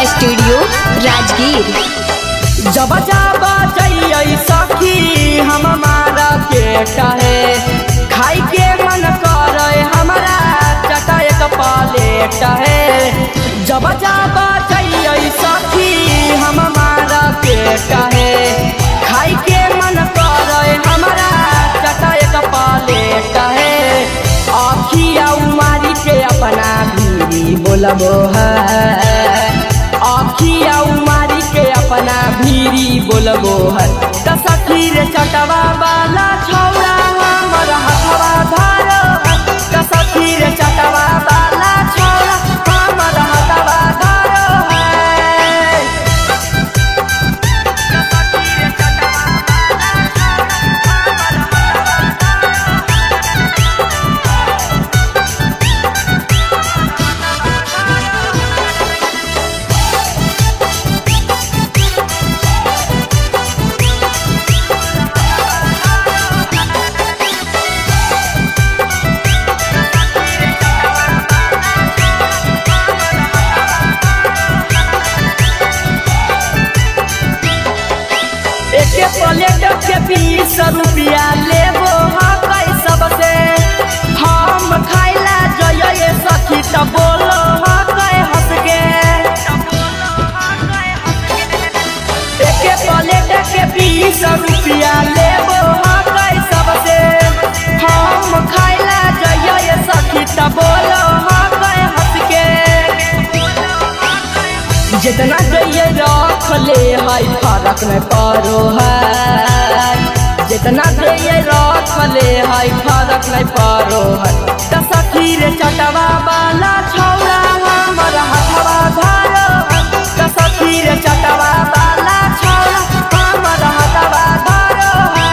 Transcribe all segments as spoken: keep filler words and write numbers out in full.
Studio Rajgir. जब जब जइयै सखी हम हमारा पेट है खाई के मन करे हमारा चटाई का प्लेट है। जब जब जइयै सखी हम हमारा पेट है खाई के मन करे हमारा चटाई का प्लेट है। आखिया उमारी के अपना भीरी बोलबो है आखिया उमारी के अपना भीरी बोलबो है। त सखी रे चटवा वाला छौड़ा हमर हथवा धारो है। त सखी रे चटवा वाला छौड़ा हमर हथवा धारो है। एके प्लेट के बीस रुपया लेबो हकै सबसे हम खाइला जइए सखी त बोलो हकै हंस के। एके प्लेट के बीस रुपया लेबो हकै सबसे हम खाइला जइए सखी त बोलो हकै हंस के। जितना जइए रख ले है फर्क न पड़ो है। जितना जइए रख ले है फर्क न पड़ो है। त सखी रे चटवा वाला छौड़ा हमर हथवा धारो है। त सखी रे चटवा वाला छौड़ा हमर हथवा धारो है।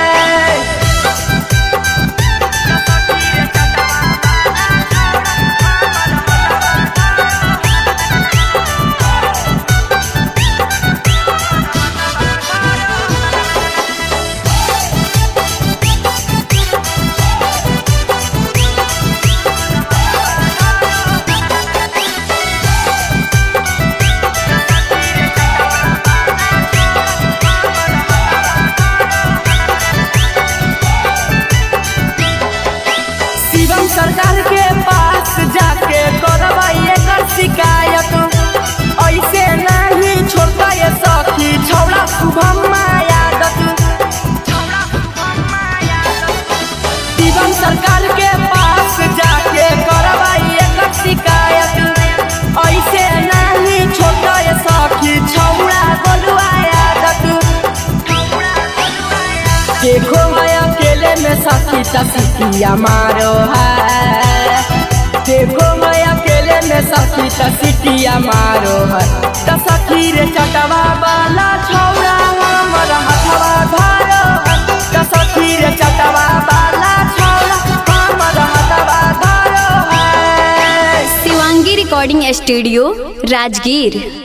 शिवम सरकार के पास जाके करवाई एकर शिकायत। ऐसे नहीं छोड़ता ये सखी छौड़ा शुभम आदत। शिवम सरकार के पास जाके करवाई एकर शिकायत। ऐसे नहीं छोड़ता ये सखी छौड़ा गोलुआ आदत। देखो मैं अकेले में सखी तसिया मारो है। देखो मैं अकेले में सखी तसिया मारो है। त सखी रे चटवा वाला छौड़ा हमर हथवा धारो है। त सखी रे चटवा वाला छौड़ा हमर हथवा धारो है। Shivangi recording studio Rajgir.